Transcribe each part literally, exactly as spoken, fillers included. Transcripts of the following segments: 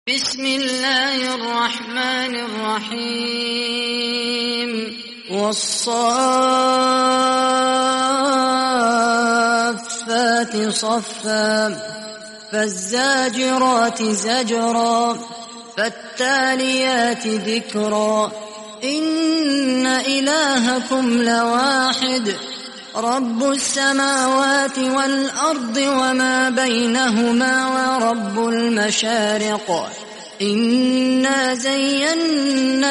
بسم الله الرحمن الرحيم والصافات صفا فالزاجرات زجرا فالتاليات ذكرا إن إلهكم لواحد رب السماوات والأرض وما بينهما ورب المشارق إنا زينا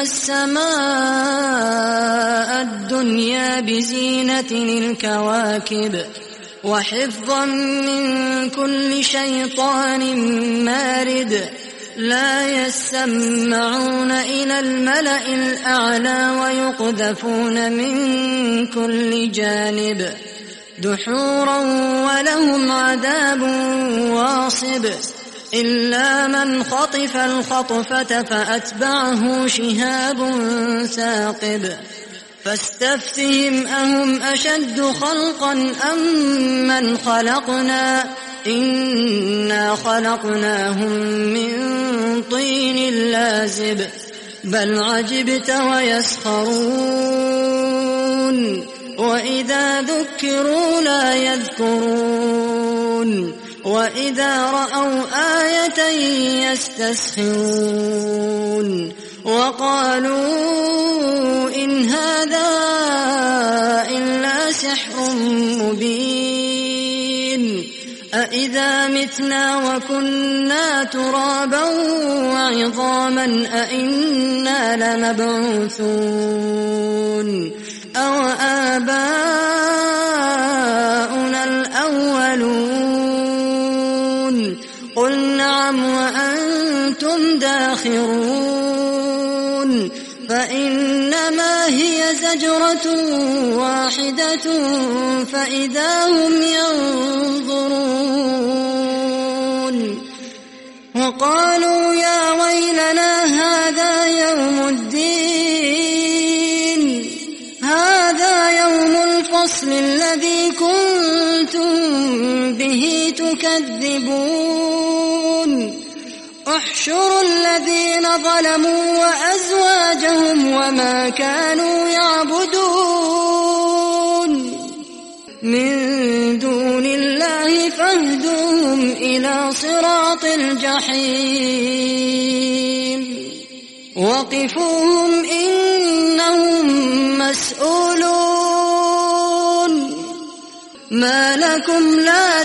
السماء الدنيا بزينة الكواكب وحفظا من كل شيطان مارد لا يسمعون إلى الملأ الأعلى ويقذفون من كل جانب دحورا ولهم عذاب واصب إلا من خطف الخطفة فأتبعه شهاب ثاقب فاستفتهم أهم أشد خلقا أم من خلقنا إنا خلقناهم من طين لازب بل عجبت ويسخرون وإذا ذكروا لا يذكرون وإذا رأوا آية يستسخرون وقالوا إن هذا إلا سحر مبين أإذا متنا وكنا ترابا وعظاما أإنا لمبعوثون أو آباؤنا الأولون قل نعم وأنتم داخرون فإنما هي زجرة واحدة فإذا هم ينظرون وقالوا يا ويلنا هذا يوم الدين هذا يوم الفصل الذي كنتم به تكذبون احشروا الذين ظلموا وأزواجهم وما كانوا يعبدون من دون الله فاهدوهم إلى صراط الجحيم وقفوهم إنهم مسؤولون ما لكم لا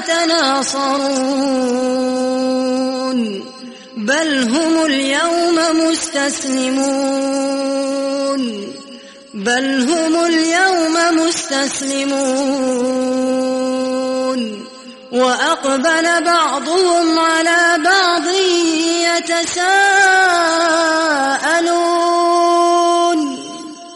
تناصرون بل هم اليوم مستسلمون بل هم اليوم مستسلمون وأقبل بعضهم على بعض يتساءلون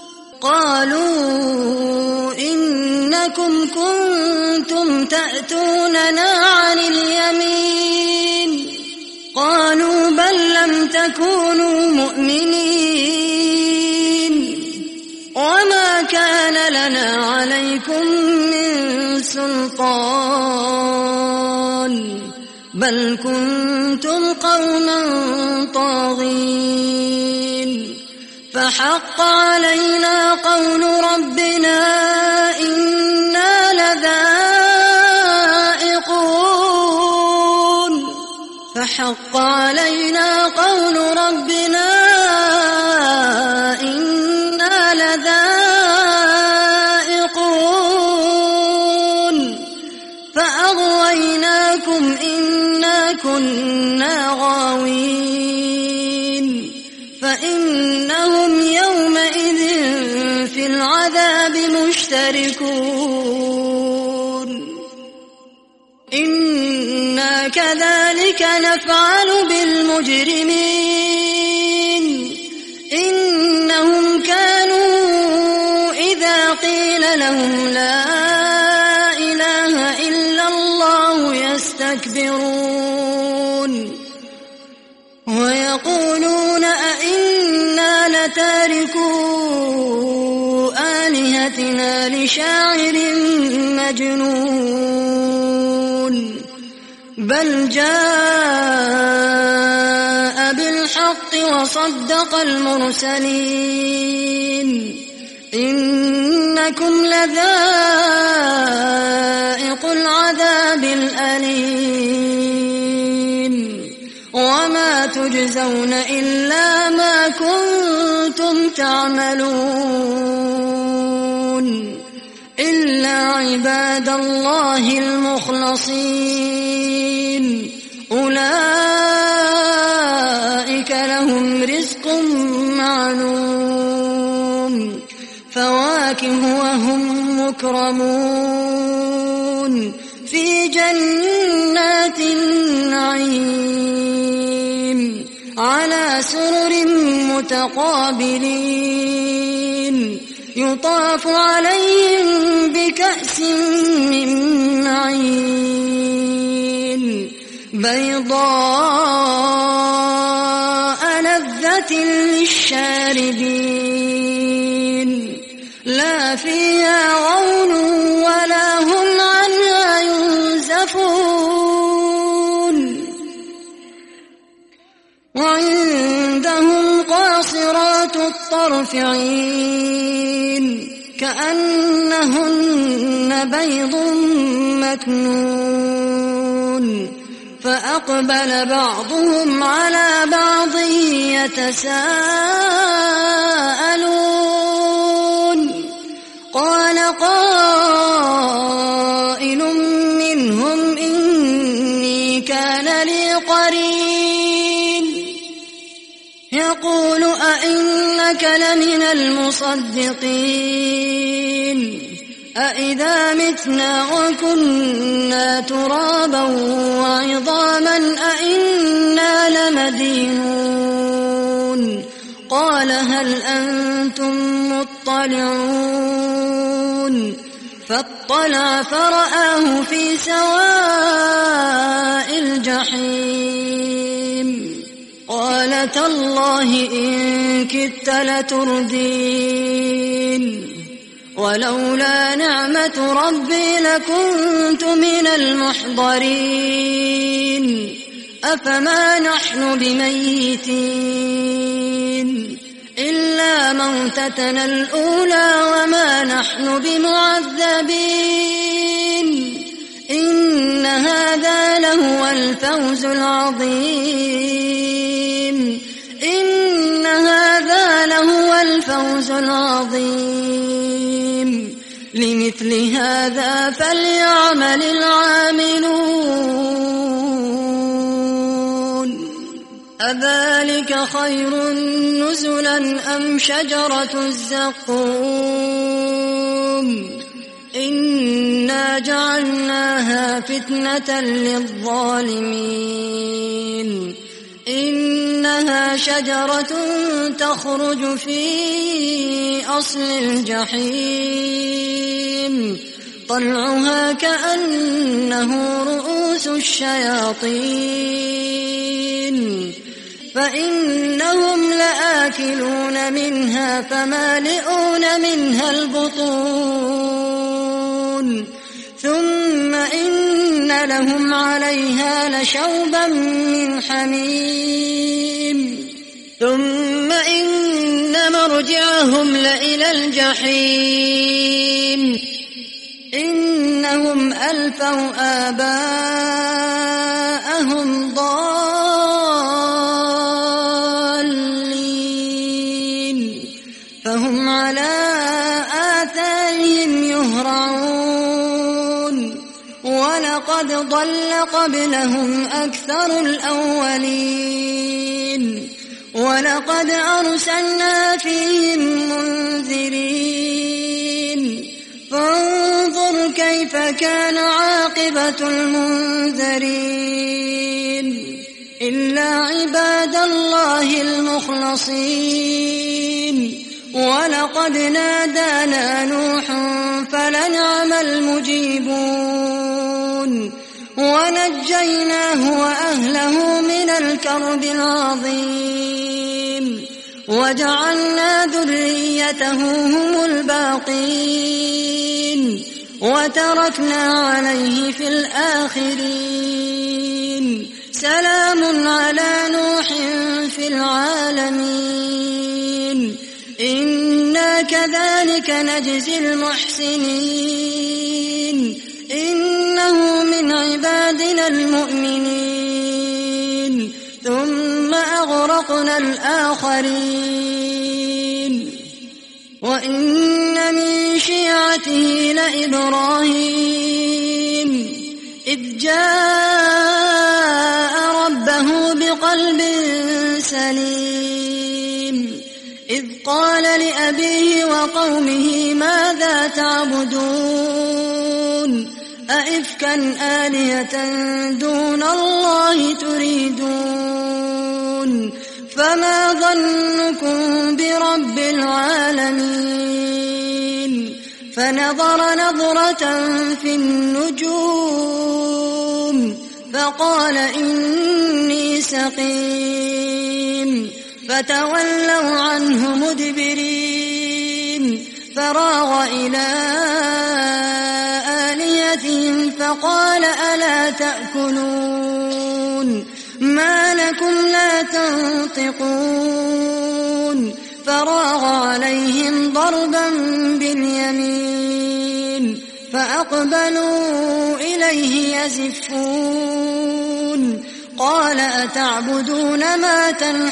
قالوا إنكم كنتم تأتوننا عن اليمين قالوا بل لم تكونوا مؤمنين وما كان لنا عليكم من سلطان بل كنتم قوما طاغين فحق علينا قول ربنا إنا لذائقون فحق علينا قول ربنا إنا لذائقون فأغويناكم إنا كنا غاوين فإنهم يومئذ في العذاب مشتركون إنا كذلك نفعل بالمجرمين إنهم كانوا إذا قيل لهم لا إله إلا الله يستكبرون ويقولون أئنا لتاركو آلهتنا لشاعر مجنون بل جاء بالحق بالحق وصدق المرسلين إنكم لذائق العذاب الأليم وما تجزون إلا ما كنتم تعملون إلا عباد الله المخلصين أولئك لهم رزق معلوم فواكه وهم مكرمون في جنات النعيم على سرر متقابلين يطاف عليهم بكأس من معين بيضاء لذة للشاربين لا فيها غول ولا هم عنها ينزفون وعندهم قاصرات الطرف عين كأنهن بيض مكنون فأقبل بعضهم على بعض يتساءلون قال قائل منهم إني كان لي قرين يقول أئنك لمن المصدقين أئذا متنا وكنا ترابا وعظاما أئنا لمدينون قال هل أنتم مطلعون فاطلع فرآه في سواء الجحيم قال تالله إن كدت لتردين ولولا نعمة ربي لكنت من المحضرين أفما نحن بميتين إلا موتتنا الأولى وما نحن بمعذبين إن هذا لهو الفوز العظيم إن هذا لهو الفوز العظيم لمثل هذا فليعمل العاملون أذلك خير نزلا أم شجرة الزقوم إنا جعلناها فتنة للظالمين إنها شجرة تخرج في أصل الجحيم طلعها كأنه رؤوس الشياطين فإنهم لآكلون منها فمالئون منها البطون ثم إن لهم عليها لشوبا من حميم ثم إن مرجعهم لإلى الجحيم إنهم ألفوا آباءهم ضالين فهم على آثارهم يهرعون ولقد ضل قبلهم أكثر الأولين ولقد أرسلنا فيهم منذرين فانظر كيف كان عاقبة المنذرين إلا عباد الله المخلصين ولقد نادانا نوح فلنعم المجيبون ونجيناه وأهله من الكرب العظيم وجعلنا ذريته هم الباقين وتركنا عليه في الآخرين سلام على نوح في العالمين إنا كذلك نجزي المحسنين إنه من عبادنا المؤمنين ثم أغرقنا الآخرين وإن من شيعته لإبراهيم إذ جاء ربه بقلب سليم إذ قال لأبيه وقومه ماذا تعبدون أئفكا آلهة دون الله تريدون فما ظنكم برب العالمين فنظر نظرة في النجوم فقال إني سقيم فتولوا عنه مدبرين فراغ إلى آلهتهم فقال ألا تأكلون ما لكم لا تنطقون فراغ عليهم ضربا باليمين فأقبلوا إليه يزفون قال أتعبدون ما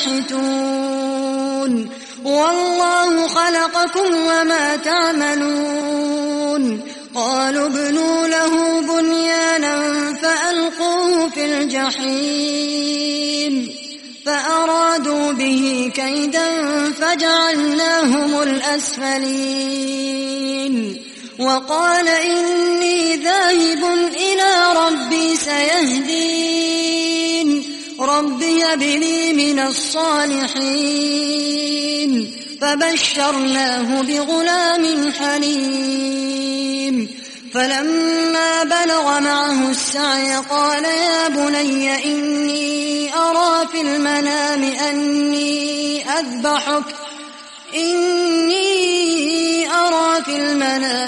تنحتون والله خلقكم وما تعملون قالوا ابنوا له بنيانا فألقوه في الجحيم فأرادوا به كيدا فجعلناهم الأسفلين وقال إني ذاهب إلى ربي سيهدين رب هب لي من الصالحين فبشرناه بغلام حليم فلما بلغ معه السعي قال يا بني إني أرى في المنام أني أذبحك إني أرى في المنام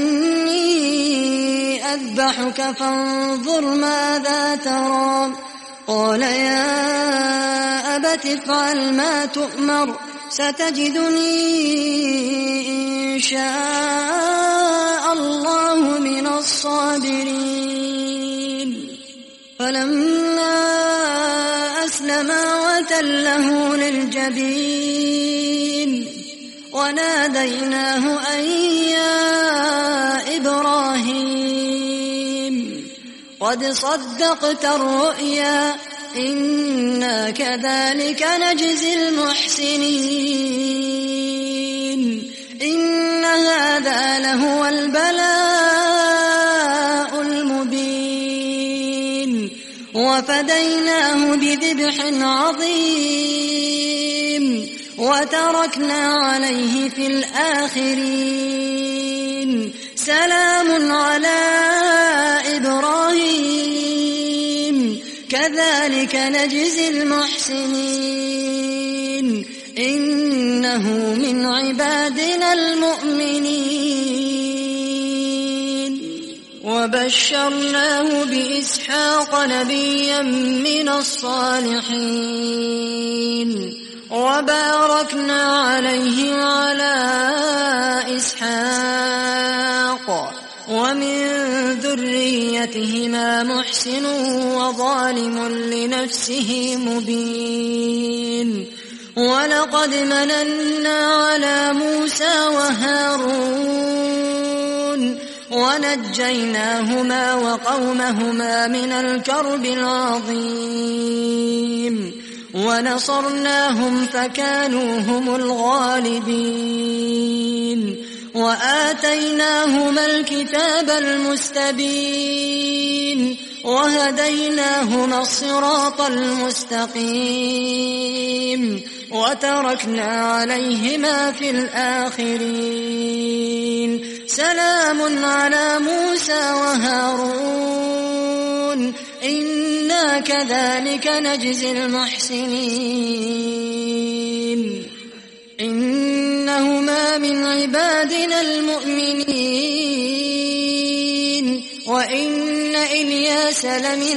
أني أذبحك فانظر ماذا ترى قال يا أبت افعل ما تؤمر ستجدني إن شاء الله من الصابرين فلما أسلما وتله للجبين وناديناه أن يا إبراهيم قد صدقت الرؤيا إنا كذلك نجزي المحسنين إن هذا لهو البلاء المبين وفديناه بذبح عظيم وتركنا عليه في الآخرين سلام على إبراهيم كذلك نجزي المحسنين إنه من عبادنا المؤمنين وبشرناه بإسحاق نبيا من الصالحين وباركنا عليه وعلى إسحاق ومن ذريتهما محسن وظالم لنفسه مبين ولقد مننا على موسى وهارون ونجيناهما وقومهما من الكرب العظيم ونصرناهم فكانوا هم الغالبين وآتيناهما الكتاب المستبين وهديناهما الصراط المستقيم وتركنا عليهما في الآخرين سلام على موسى وهارون إنا كذلك نجزي المحسنين إنهما من عبادنا المؤمنين وإن إلياس لمن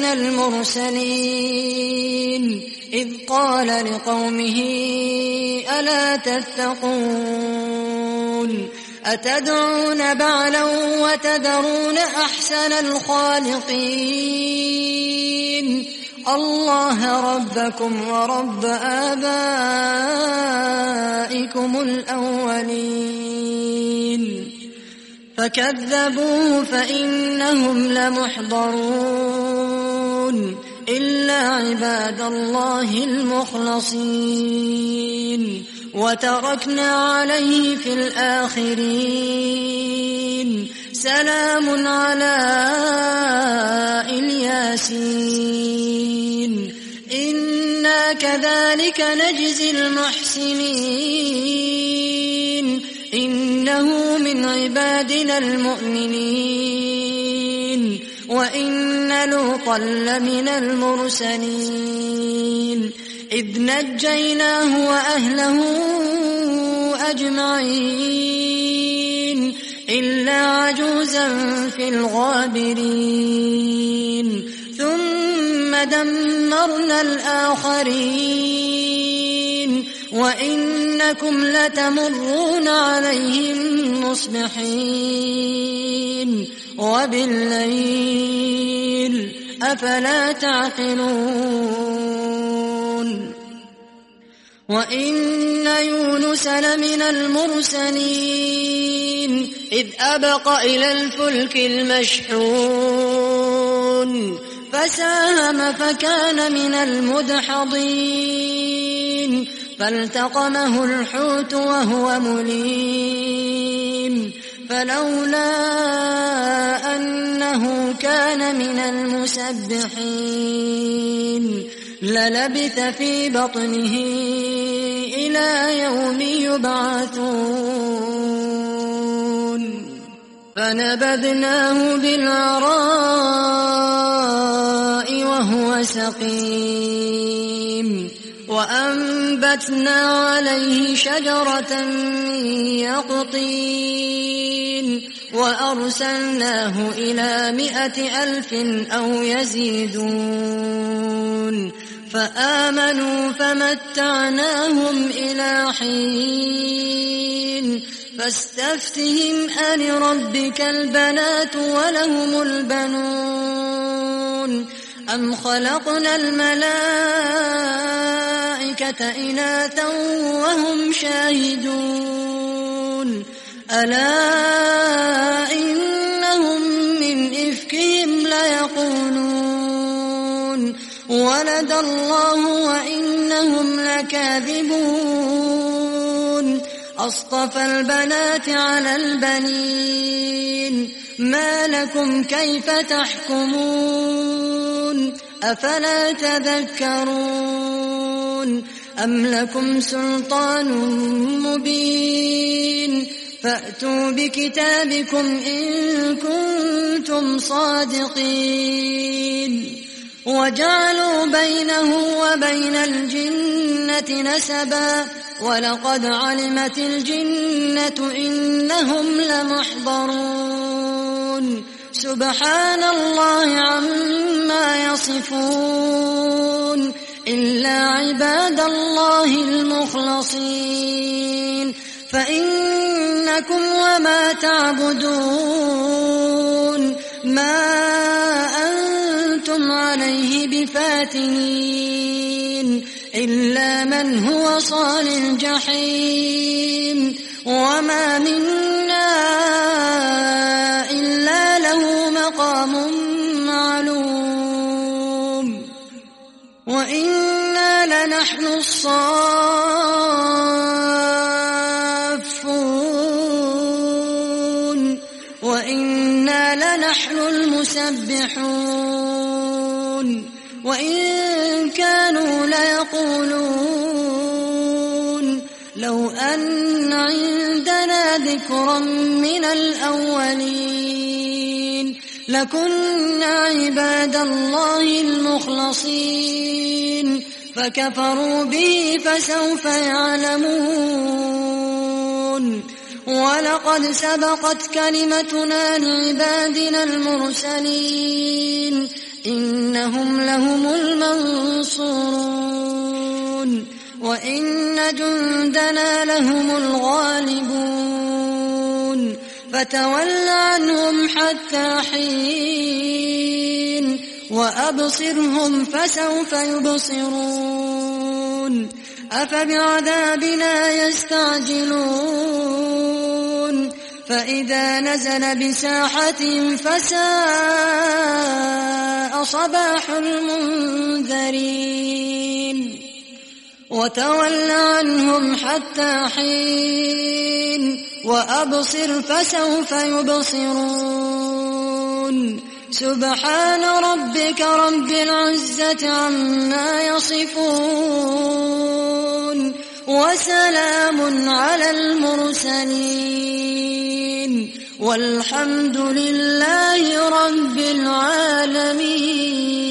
المرسلين إذ قال لقومه ألا تتقون أتدعون بعلا وتذرون أحسن الخالقين الله ربكم ورب آبائكم الأولين فكذبوه فإنهم لمحضرون إلا عباد الله المخلصين وتركنا عليه في الآخرين سلام على الياسين إنا كذلك نجزي المحسنين إنه من عبادنا المؤمنين وإن لوطا لمن المرسلين إذ نجيناه وأهله أجمعين إلا عجوزا في الغابرين ثم دمرنا الآخرين وإنكم لتمرون عليهم مصبحين وبالليل أفلا تعقلون وإن يونس لمن المرسلين إذ أبق إلى الفلك المشحون فساهم فكان من المدحضين فالتقمه الحوت وهو مليم فلولا أنه كان من المسبحين للبث في بطنه إلى يوم يبعثون فنبذناه بالعراء وهو سقيم وأنبتنا عليه شجرة من يقطين وأرسلناه إلى مائة ألف أو يزيدون فآمنوا فمتعناهم إلى حين فاستفتهم ألربك البنات ولهم البنون أم خلقنا الملائكة إناثا وهم شاهدون ألا إنهم من إفكهم ليقولون ولد الله وإنهم لكاذبون أصطفى البنات على البنين ما لكم كيف تحكمون أفلا تذكرون أم لكم سلطان مبين فأتوا بكتابكم إن كنتم صادقين وجعلوا بينه وبين الجنة نسبا ولقد علمت الجنة إنهم لمحضرون سبحان الله عما يصفون إلا عباد الله المخلصين فإنكم وما تعبدون ما أنتم عليه بفاتنين إلا من هو صال الجحيم وما منا إلا له مقام معلوم وإنا لنحن الصافون وإنا لنحن المسبحون وإن كانوا ليقولون لو أن عندنا ذكرا من الأولين لكنا عباد الله المخلصين فكفروا به فسوف يعلمون ولقد سبقت كلمتنا لعبادنا المرسلين إنهم لهم المنصورون وإن جندنا لهم الغالبون فتول عنهم حتى حين وأبصرهم فسوف يبصرون أفبعذابنا يستعجلون فإذا نزل بساحتهم فساء صباح المنذرين وتول عنهم حتى حين وأبصر فسوف يبصرون سبحان ربك رب العزة عما يصفون وسلام على المرسلين والحمد لله رب العالمين.